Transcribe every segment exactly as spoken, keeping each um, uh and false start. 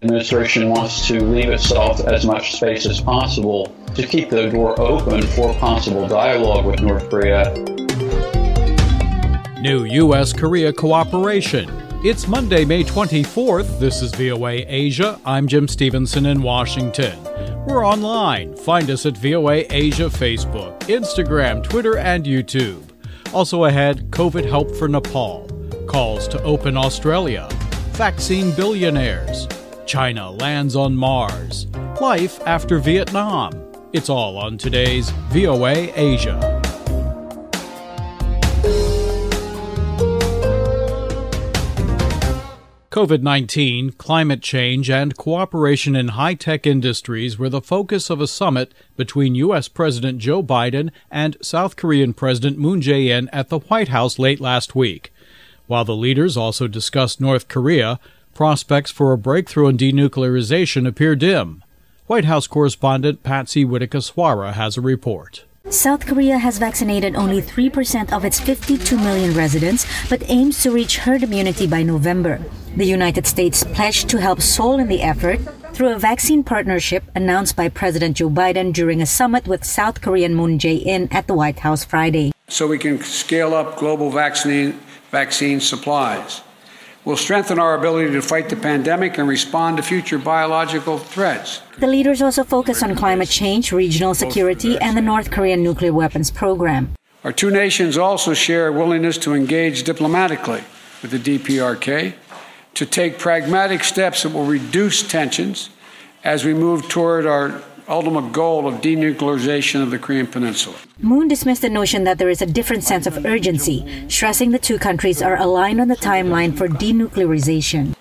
The administration wants to leave itself as much space as possible to keep the door open for possible dialogue with North Korea. New U S Korea cooperation. It's Monday, May twenty-fourth. This is V O A Asia. I'm Jim Stevenson in Washington. We're online. Find us at V O A Asia Facebook, Instagram, Twitter, and YouTube. Also ahead, COVID help for Nepal, calls to open Australia, vaccine billionaires, China lands on Mars, life after Vietnam. It's all on today's V O A Asia. COVID nineteen, climate change, and cooperation in high-tech industries were the focus of a summit between U S. President Joe Biden and South Korean President Moon Jae-in at the White House late last week. While the leaders also discussed North Korea, prospects for a breakthrough in denuclearization appear dim. White House correspondent Patsy Witteka-Swara has a report. South Korea has vaccinated only three percent of its fifty-two million residents, but aims to reach herd immunity by November. The United States pledged to help Seoul in the effort through a vaccine partnership announced by President Joe Biden during a summit with South Korean Moon Jae-in at the White House Friday. So we can scale up global vaccine, vaccine supplies. We'll strengthen our ability to fight the pandemic and respond to future biological threats. The leaders also focus on climate change, regional security, and the North Korean nuclear weapons program. Our two nations also share a willingness to engage diplomatically with the D P R K, to take pragmatic steps that will reduce tensions as we move toward our ultimate goal of denuclearization of the Korean Peninsula. Moon dismissed the notion that there is a different sense of urgency, stressing the two countries are aligned on the timeline for denuclearization.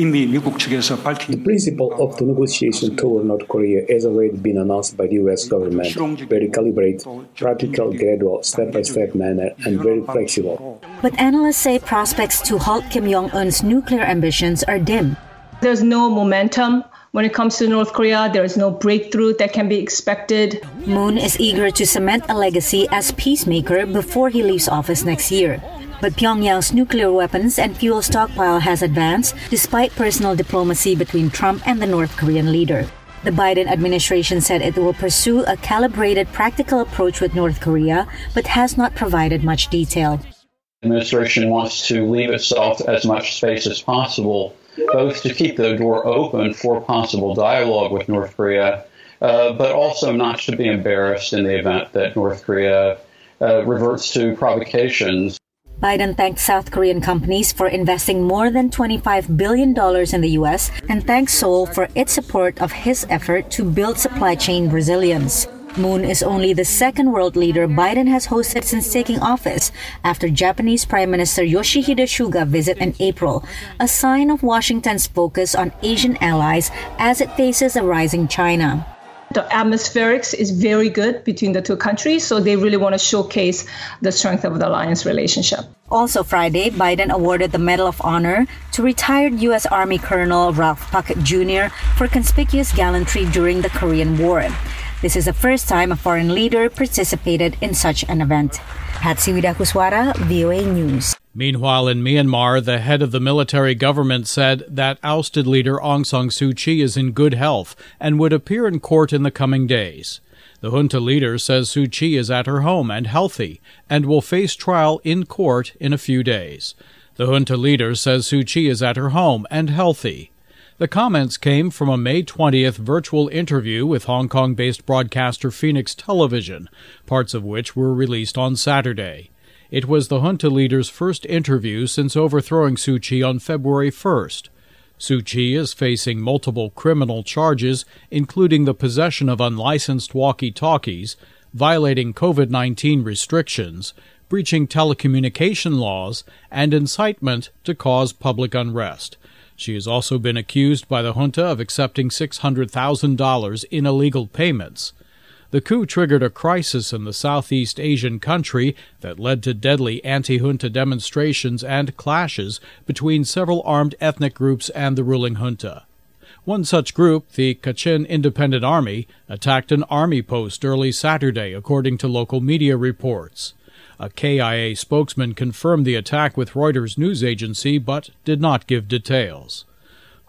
The principle of the negotiation toward North Korea has already been announced by the U S government. Very calibrated, practical, gradual, step-by-step manner, and very flexible. But analysts say prospects to halt Kim Jong-un's nuclear ambitions are dim. There's no momentum. When it comes to North Korea, there is no breakthrough that can be expected. Moon is eager to cement a legacy as peacemaker before he leaves office next year. But Pyongyang's nuclear weapons and fuel stockpile has advanced despite personal diplomacy between Trump and the North Korean leader. The Biden administration said it will pursue a calibrated, practical approach with North Korea, but has not provided much detail. The administration wants to leave itself as much space as possible, both to keep the door open for possible dialogue with North Korea, uh, but also not to be embarrassed in the event that North Korea uh, reverts to provocations. Biden thanked South Korean companies for investing more than twenty-five billion dollars in the U S and thanked Seoul for its support of his effort to build supply chain resilience. Moon is only the second world leader Biden has hosted since taking office after Japanese Prime Minister Yoshihide Suga visit in April, a sign of Washington's focus on Asian allies as it faces a rising China. The atmospherics is very good between the two countries, so they really want to showcase the strength of the alliance relationship. Also Friday, Biden awarded the Medal of Honor to retired U S. Army Colonel Ralph Puckett Junior for conspicuous gallantry during the Korean War. This is the first time a foreign leader participated in such an event. Patsy Witteka-Swara, V O A News. Meanwhile, in Myanmar, the head of the military government said that ousted leader Aung San Suu Kyi is in good health and would appear in court in the coming days. The junta leader says Suu Kyi is at her home and healthy and will face trial in court in a few days. The junta leader says Suu Kyi is at her home and healthy. The comments came from a May twentieth virtual interview with Hong Kong-based broadcaster Phoenix Television, parts of which were released on Saturday. It was the junta leader's first interview since overthrowing Suu Kyi on February first. Suu Kyi is facing multiple criminal charges, including the possession of unlicensed walkie-talkies, violating COVID nineteen restrictions, breaching telecommunication laws, and incitement to cause public unrest. She has also been accused by the junta of accepting six hundred thousand dollars in illegal payments. The coup triggered a crisis in the Southeast Asian country that led to deadly anti-junta demonstrations and clashes between several armed ethnic groups and the ruling junta. One such group, the Kachin Independent Army, attacked an army post early Saturday, according to local media reports. A K I A spokesman confirmed the attack with Reuters news agency, but did not give details.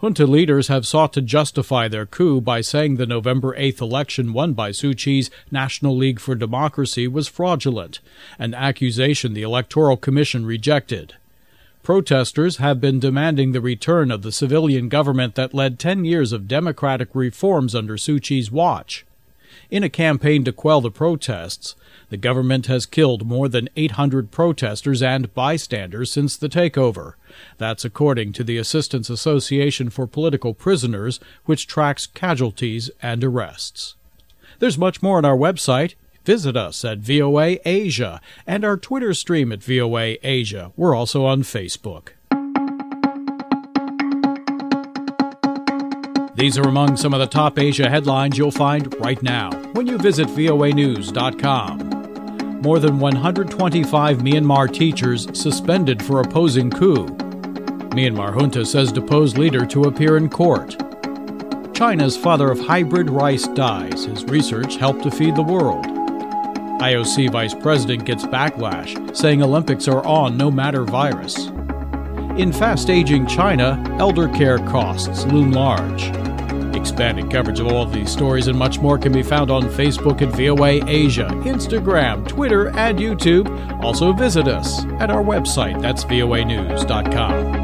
Junta leaders have sought to justify their coup by saying the November eighth election won by Suu Kyi's National League for Democracy was fraudulent, an accusation the Electoral Commission rejected. Protesters have been demanding the return of the civilian government that led ten years of democratic reforms under Suu Kyi's watch. In a campaign to quell the protests, the government has killed more than eight hundred protesters and bystanders since the takeover. That's according to the Assistance Association for Political Prisoners, which tracks casualties and arrests. There's much more on our website. Visit us at V O A Asia and our Twitter stream at V O A Asia. We're also on Facebook. These are among some of the top Asia headlines you'll find right now when you visit V O A news dot com. More than one hundred twenty-five Myanmar teachers suspended for opposing coup. Myanmar junta says deposed leader to appear in court. China's father of hybrid rice dies. His research helped to feed the world. I O C vice president gets backlash, saying Olympics are on no matter virus. In fast-aging China, elder care costs loom large. Expanded coverage of all of these stories and much more can be found on Facebook at V O A Asia, Instagram, Twitter, and YouTube. Also visit us at our website, that's V O A news dot com.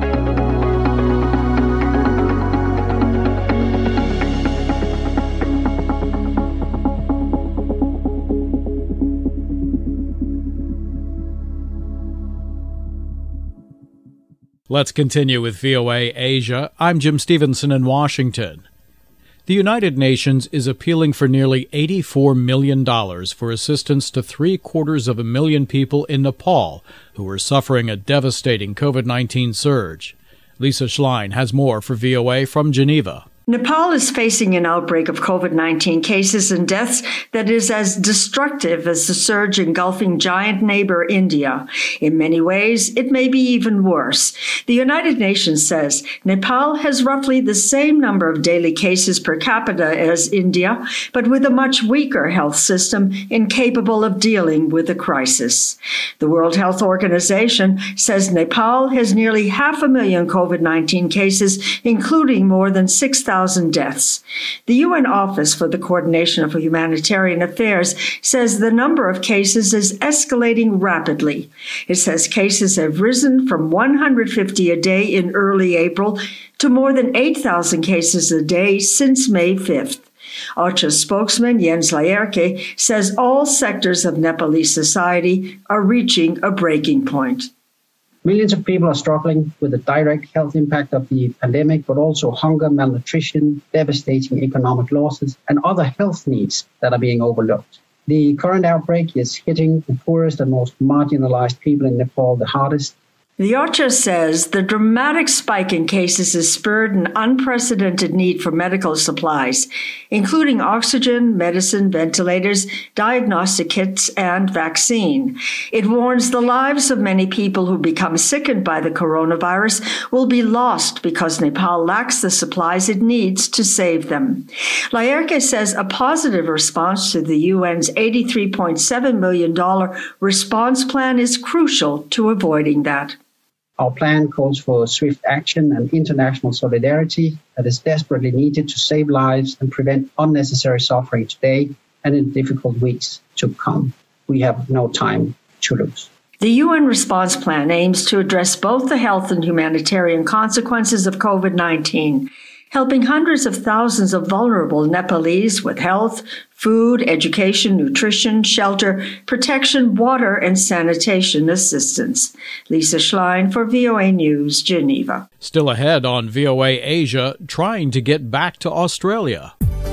Let's continue with V O A Asia. I'm Jim Stevenson in Washington. The United Nations is appealing for nearly eighty-four million dollars for assistance to three-quarters of a million people in Nepal who are suffering a devastating COVID nineteen surge. Lisa Schlein has more for V O A from Geneva. Nepal is facing an outbreak of COVID nineteen cases and deaths that is as destructive as the surge engulfing giant neighbor India. In many ways, it may be even worse. The United Nations says Nepal has roughly the same number of daily cases per capita as India, but with a much weaker health system incapable of dealing with the crisis. The World Health Organization says Nepal has nearly half a million COVID nineteen cases, including more than six thousand deaths. The U N Office for the Coordination of Humanitarian Affairs says the number of cases is escalating rapidly. It says cases have risen from one hundred fifty a day in early April to more than eight thousand cases a day since May fifth. OCHA spokesman Jens Laerke says all sectors of Nepalese society are reaching a breaking point. Millions of people are struggling with the direct health impact of the pandemic, but also hunger, malnutrition, devastating economic losses, and other health needs that are being overlooked. The current outbreak is hitting the poorest and most marginalized people in Nepal the hardest. The OCHA says the dramatic spike in cases has spurred an unprecedented need for medical supplies, including oxygen, medicine, ventilators, diagnostic kits, and vaccine. It warns the lives of many people who become sickened by the coronavirus will be lost because Nepal lacks the supplies it needs to save them. Laerke says a positive response to the U N's eighty-three point seven million dollars response plan is crucial to avoiding that. Our plan calls for swift action and international solidarity that is desperately needed to save lives and prevent unnecessary suffering today and in difficult weeks to come. We have no time to lose. The U N response plan aims to address both the health and humanitarian consequences of COVID nineteen, helping hundreds of thousands of vulnerable Nepalese with health, food, education, nutrition, shelter, protection, water, and sanitation assistance. Lisa Schlein for V O A News, Geneva. Still ahead on V O A Asia, trying to get back to Australia.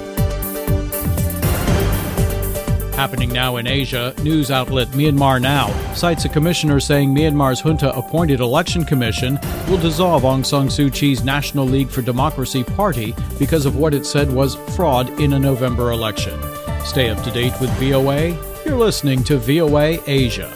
Happening now in Asia, news outlet Myanmar Now cites a commissioner saying Myanmar's junta-appointed election commission will dissolve Aung San Suu Kyi's National League for Democracy party because of what it said was fraud in a November election. Stay up to date with V O A. You're listening to V O A Asia.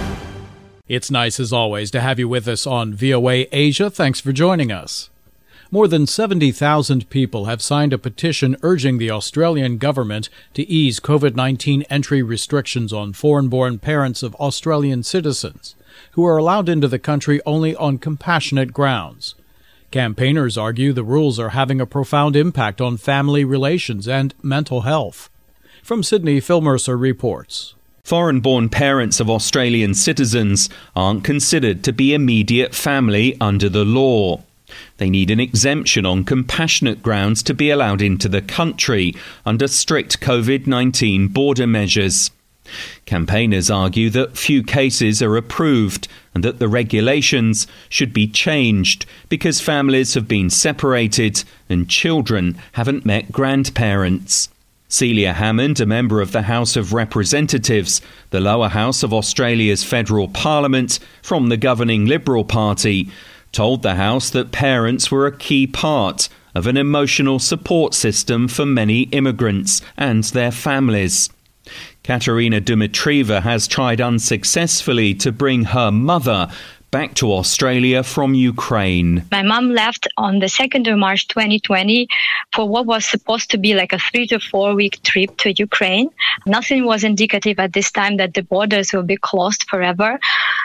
It's nice, as always, to have you with us on V O A Asia. Thanks for joining us. More than seventy thousand people have signed a petition urging the Australian government to ease COVID nineteen entry restrictions on foreign-born parents of Australian citizens, who are allowed into the country only on compassionate grounds. Campaigners argue the rules are having a profound impact on family relations and mental health. From Sydney, Phil Mercer reports. Foreign-born parents of Australian citizens aren't considered to be immediate family under the law. They need an exemption on compassionate grounds to be allowed into the country under strict COVID nineteen border measures. Campaigners argue that few cases are approved and that the regulations should be changed because families have been separated and children haven't met grandparents. Celia Hammond, a member of the House of Representatives, the lower house of Australia's federal parliament, from the governing Liberal Party, told the House that parents were a key part of an emotional support system for many immigrants and their families. Katerina Dimitrieva has tried unsuccessfully to bring her mother back to Australia from Ukraine. My mom left on the second of March twenty twenty for what was supposed to be like a three to four week trip to Ukraine. Nothing was indicative at this time that the borders will be closed forever.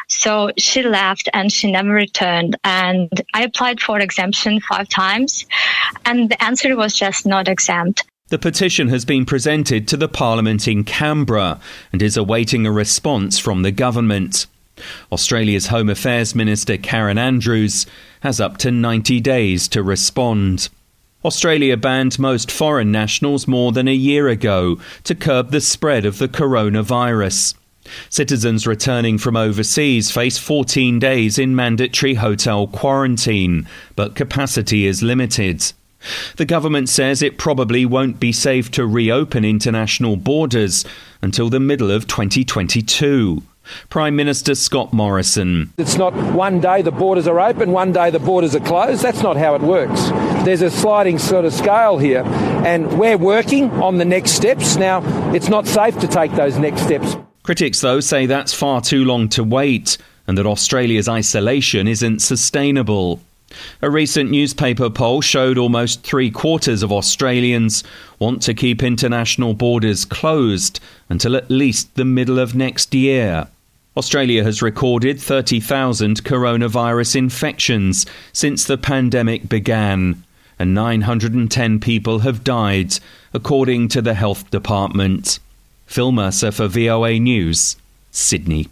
So she left and she never returned. And I applied for exemption five times and the answer was just not exempt. The petition has been presented to the Parliament in Canberra and is awaiting a response from the government. Australia's Home Affairs Minister Karen Andrews has up to ninety days to respond. Australia banned most foreign nationals more than a year ago to curb the spread of the coronavirus. Citizens returning from overseas face fourteen days in mandatory hotel quarantine, but capacity is limited. The government says it probably won't be safe to reopen international borders until the middle of twenty twenty-two. Prime Minister Scott Morrison. It's not one day the borders are open, one day the borders are closed. That's not how it works. There's a sliding sort of scale here, and we're working on the next steps. Now, it's not safe to take those next steps. Critics, though, say that's far too long to wait and that Australia's isolation isn't sustainable. A recent newspaper poll showed almost three quarters of Australians want to keep international borders closed until at least the middle of next year. Australia has recorded thirty thousand coronavirus infections since the pandemic began, and nine hundred ten people have died, according to the Health Department. Phil Mercer for V O A News, Sydney.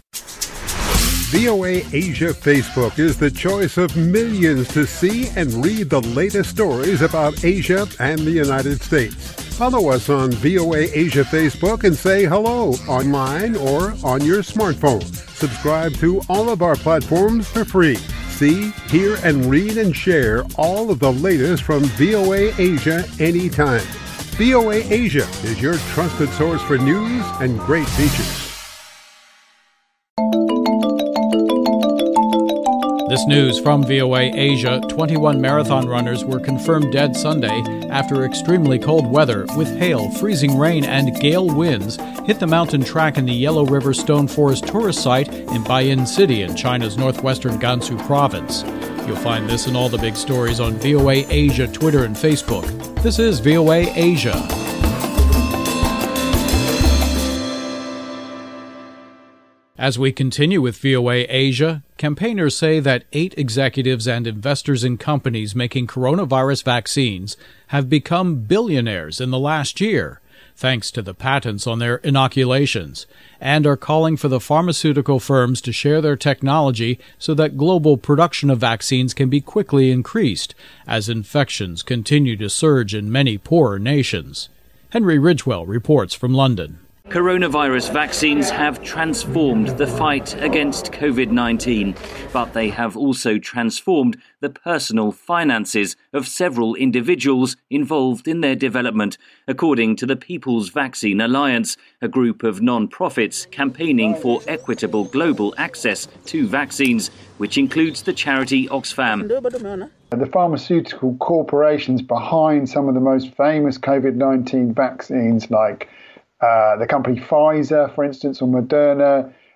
V O A Asia Facebook is the choice of millions to see and read the latest stories about Asia and the United States. Follow us on V O A Asia Facebook and say hello online or on your smartphone. Subscribe to all of our platforms for free. See, hear, and read and share all of the latest from V O A Asia anytime. V O A Asia is your trusted source for news and great features. This news from V O A Asia. twenty-one marathon runners were confirmed dead Sunday after extremely cold weather with hail, freezing rain, and gale winds hit the mountain track in the Yellow River Stone Forest tourist site in Bayan City in China's northwestern Gansu province. You'll find this and all the big stories on V O A Asia Twitter and Facebook. This is V O A Asia. As we continue with V O A Asia, campaigners say that eight executives and investors in companies making coronavirus vaccines have become billionaires in the last year, thanks to the patents on their inoculations, and are calling for the pharmaceutical firms to share their technology so that global production of vaccines can be quickly increased as infections continue to surge in many poorer nations. Henry Ridgewell reports from London. Coronavirus vaccines have transformed the fight against COVID nineteen, but they have also transformed the personal finances of several individuals involved in their development, according to the People's Vaccine Alliance, a group of non-profits campaigning for equitable global access to vaccines, which includes the charity Oxfam. The pharmaceutical corporations behind some of the most famous COVID nineteen vaccines, like Uh, the company Pfizer, for instance, or Moderna,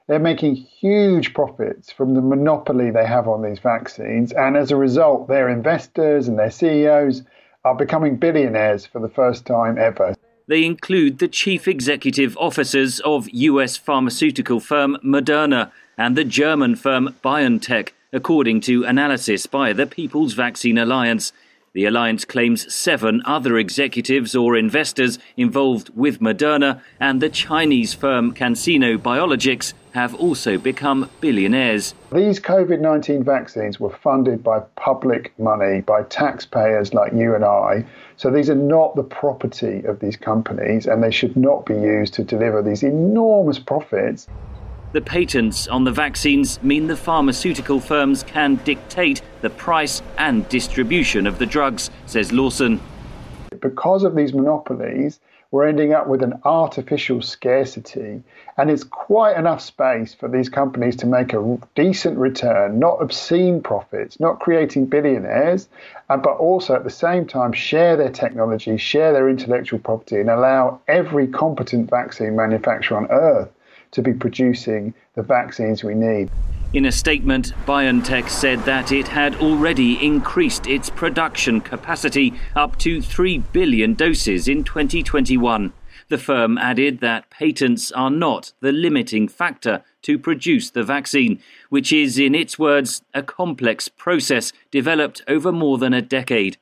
They're making huge profits from the monopoly they have on these vaccines. And as a result, their investors and their C E Os are becoming billionaires for the first time ever. They include the chief executive officers of U S pharmaceutical firm Moderna and the German firm BioNTech, according to analysis by the People's Vaccine Alliance. The alliance claims seven other executives or investors involved with Moderna and the Chinese firm CanSino Biologics have also become billionaires. These COVID nineteen vaccines were funded by public money, by taxpayers like you and I. So these are not the property of these companies, and they should not be used to deliver these enormous profits. The patents on the vaccines mean the pharmaceutical firms can dictate the price and distribution of the drugs, says Lawson. Because of these monopolies, we're ending up with an artificial scarcity, and it's quite enough space for these companies to make a decent return, not obscene profits, not creating billionaires, but also at the same time share their technology, share their intellectual property, and allow every competent vaccine manufacturer on earth to be producing the vaccines we need. In a statement, BioNTech said that it had already increased its production capacity up to three billion doses in twenty twenty-one. The firm added that patents are not the limiting factor to produce the vaccine, which is, in its words, a complex process developed over more than a decade.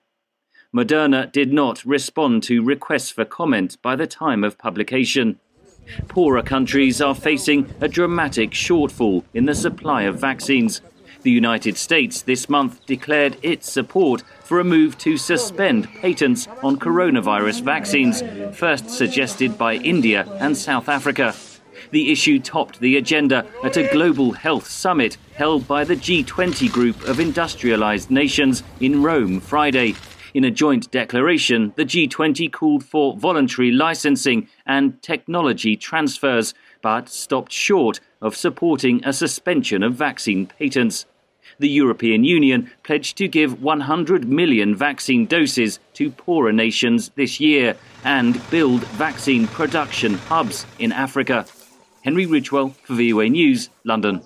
Moderna did not respond to requests for comment by the time of publication. Poorer countries are facing a dramatic shortfall in the supply of vaccines. The United States this month declared its support for a move to suspend patents on coronavirus vaccines, first suggested by India and South Africa. The issue topped the agenda at a global health summit held by the G twenty group of industrialized nations in Rome Friday. In a joint declaration, the G twenty called for voluntary licensing and technology transfers, but stopped short of supporting a suspension of vaccine patents. The European Union pledged to give one hundred million vaccine doses to poorer nations this year and build vaccine production hubs in Africa. Henry Ridgwell for V O A News, London.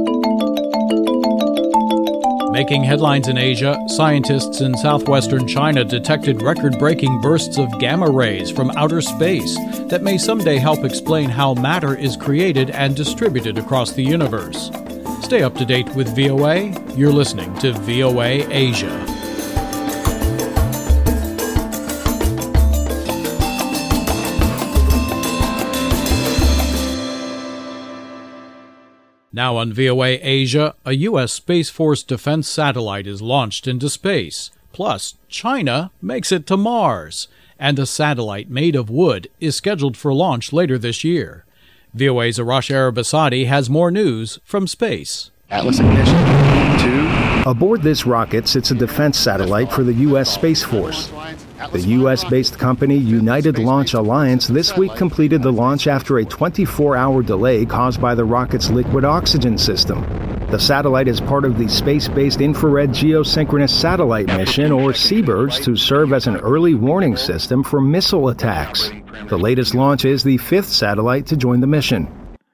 Making headlines in Asia, scientists in southwestern China detected record-breaking bursts of gamma rays from outer space that may someday help explain how matter is created and distributed across the universe. Stay up to date with V O A. You're listening to V O A Asia. Now on V O A Asia, a U S Space Force defense satellite is launched into space. Plus, China makes it to Mars. And a satellite made of wood is scheduled for launch later this year. V O A's Arash Arabasadi has more news from space. Atlas ignition. Two. Aboard this rocket sits a defense satellite for the U S Space Force. The U S-based company United Launch Alliance this week completed the launch after a twenty-four hour delay caused by the rocket's liquid oxygen system. The satellite is part of the Space-Based Infrared Geosynchronous Satellite Mission, or SeaBIRS, to serve as an early warning system for missile attacks. The latest launch is the fifth satellite to join the mission.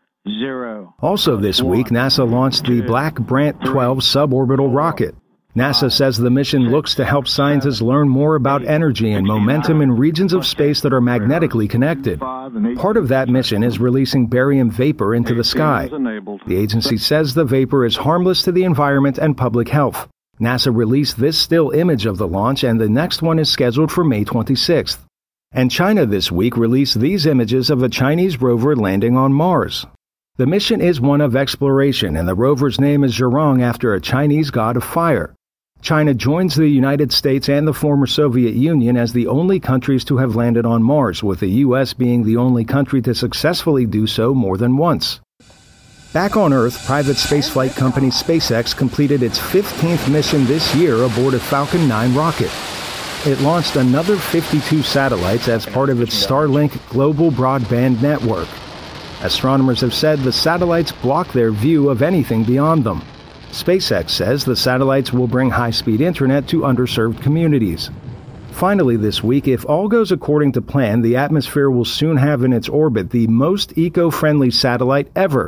Zero. Also this week, NASA launched the Black Brant twelve suborbital rocket. NASA says the mission looks to help scientists learn more about energy and momentum in regions of space that are magnetically connected. Part of that mission is releasing barium vapor into the sky. The agency says the vapor is harmless to the environment and public health. NASA released this still image of the launch, and the next one is scheduled for May twenty-sixth. And China this week released these images of a Chinese rover landing on Mars. The mission is one of exploration, and the rover's name is Zhurong, after a Chinese god of fire. China joins the United States and the former Soviet Union as the only countries to have landed on Mars, with the U S being the only country to successfully do so more than once. Back on Earth, private spaceflight company SpaceX completed its fifteenth mission this year aboard a Falcon nine rocket. It launched another fifty-two satellites as part of its Starlink global broadband network. Astronomers have said the satellites block their view of anything beyond them. SpaceX says the satellites will bring high-speed internet to underserved communities. Finally this week, if all goes according to plan, the atmosphere will soon have in its orbit the most eco-friendly satellite ever.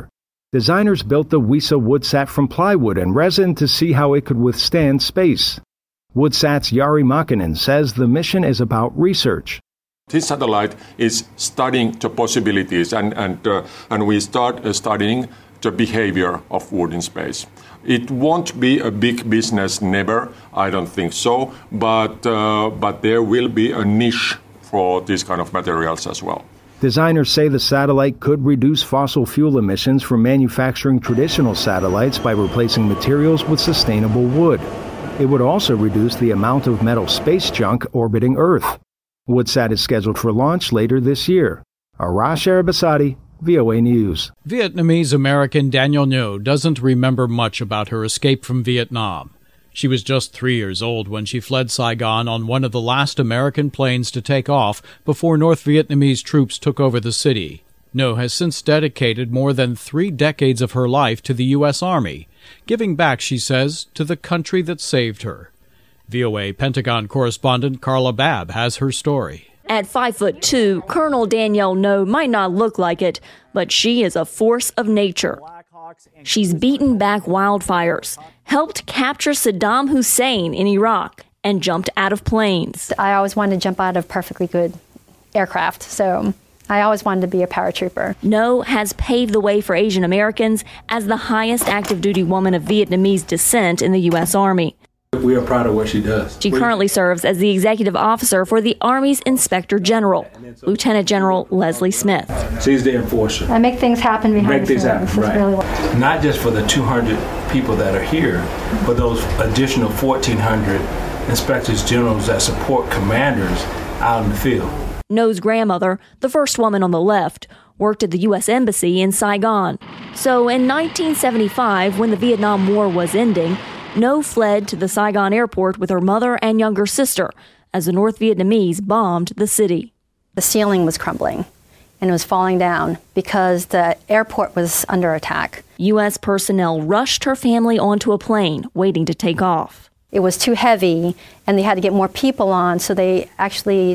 Designers built the WISA Woodsat from plywood and resin to see how it could withstand space. Woodsat's Jari Makinen says the mission is about research. This satellite is studying the possibilities, and and uh, and we start uh, studying the behavior of wood in space. It won't be a big business, never. I don't think so. But uh, but there will be a niche for these kind of materials as well. Designers say the satellite could reduce fossil fuel emissions from manufacturing traditional satellites by replacing materials with sustainable wood. It would also reduce the amount of metal space junk orbiting Earth. Woodsat is scheduled for launch later this year. Arash Arabasadi, V O A News. Vietnamese-American Danielle Ngo doesn't remember much about her escape from Vietnam. She was just three years old when she fled Saigon on one of the last American planes to take off before North Vietnamese troops took over the city. Ngo has since dedicated more than three decades of her life to the U S. Army, giving back, she says, to the country that saved her. V O A Pentagon correspondent Carla Babb has her story. At five foot two, Colonel Danielle Ngo might not look like it, but she is a force of nature. She's beaten back wildfires, helped capture Saddam Hussein in Iraq, and jumped out of planes. I always wanted to jump out of perfectly good aircraft, so I always wanted to be a paratrooper. Ngo has paved the way for Asian Americans as the highest active duty woman of Vietnamese descent in the U S. Army. We are proud of what she does. She currently serves as the executive officer for the Army's Inspector General, Lieutenant General Leslie Smith. She's the enforcer. I make things happen behind make things the scenes. Happen, right. Really what... Not just for the two hundred people that are here, but those additional fourteen hundred inspectors generals that support commanders out in the field. Ngo's grandmother, the first woman on the left, worked at the U S. Embassy in Saigon. So in nineteen seventy-five, when the Vietnam War was ending, Ngo fled to the Saigon airport with her mother and younger sister as the North Vietnamese bombed the city. The ceiling was crumbling and it was falling down because the airport was under attack. U S personnel rushed her family onto a plane waiting to take off. It was too heavy and they had to get more people on, so they actually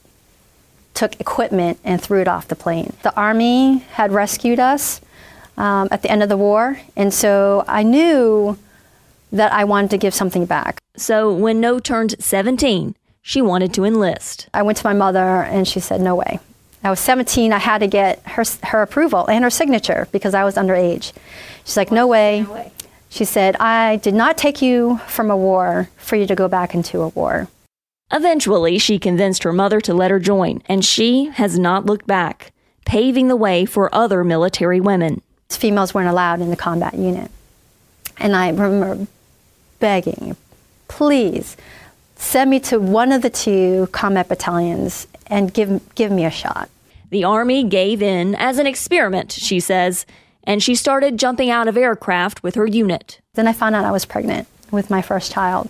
took equipment and threw it off the plane. The Army had rescued us um, at the end of the war, and so I knew that I wanted to give something back. So when Ngo turned seventeen, she wanted to enlist. I went to my mother and she said, no way. I was seventeen, I had to get her her approval and her signature because I was underage. She's like, no way. No way. She said, I did not take you from a war for you to go back into a war. Eventually, she convinced her mother to let her join, and she has not looked back, paving the way for other military women. Females weren't allowed in the combat unit. And I remember begging, please, send me to one of the two combat battalions and give, give me a shot. The Army gave in as an experiment, she says, and she started jumping out of aircraft with her unit. Then I found out I was pregnant with my first child.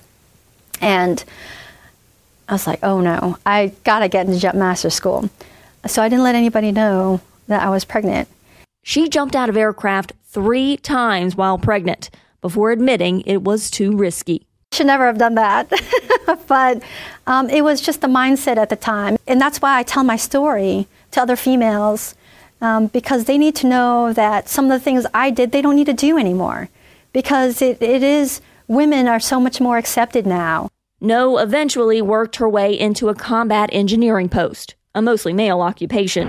And I was like, oh no, I gotta get into jump master school. So I didn't let anybody know that I was pregnant. She jumped out of aircraft three times while pregnant before admitting it was too risky. Should never have done that, but um, it was just the mindset at the time. And that's why I tell my story to other females, um, because they need to know that some of the things I did, they don't need to do anymore, because it, it is, women are so much more accepted now. Ngo eventually worked her way into a combat engineering post, a mostly male occupation.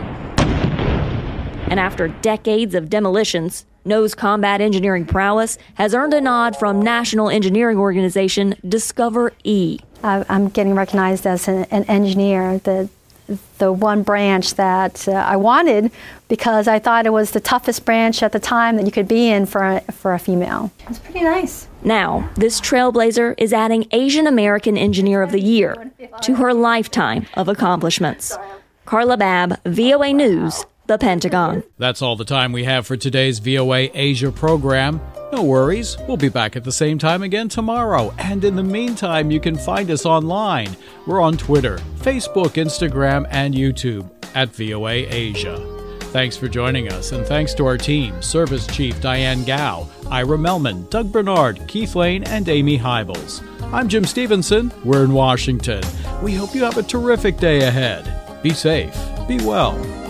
And after decades of demolitions, Ngo's combat engineering prowess has earned a nod from national engineering organization Discover E. I'm getting recognized as an, an engineer, the the one branch that uh, I wanted, because I thought it was the toughest branch at the time that you could be in for a, for a female. It's pretty nice. Now, this trailblazer is adding Asian American Engineer of the Year to her lifetime of accomplishments. Carla Babb, V O A News, The Pentagon. That's all the time we have for today's V O A Asia program. No worries, we'll be back at the same time again tomorrow. And in the meantime, you can find us online. We're on Twitter, Facebook, Instagram, and YouTube at V O A Asia. Thanks for joining us, and thanks to our team, Service Chief Diane Gao, Ira Melman, Doug Bernard, Keith Lane, and Amy Hybels. I'm Jim Stevenson. We're in Washington. We hope you have a terrific day ahead. Be safe. Be well.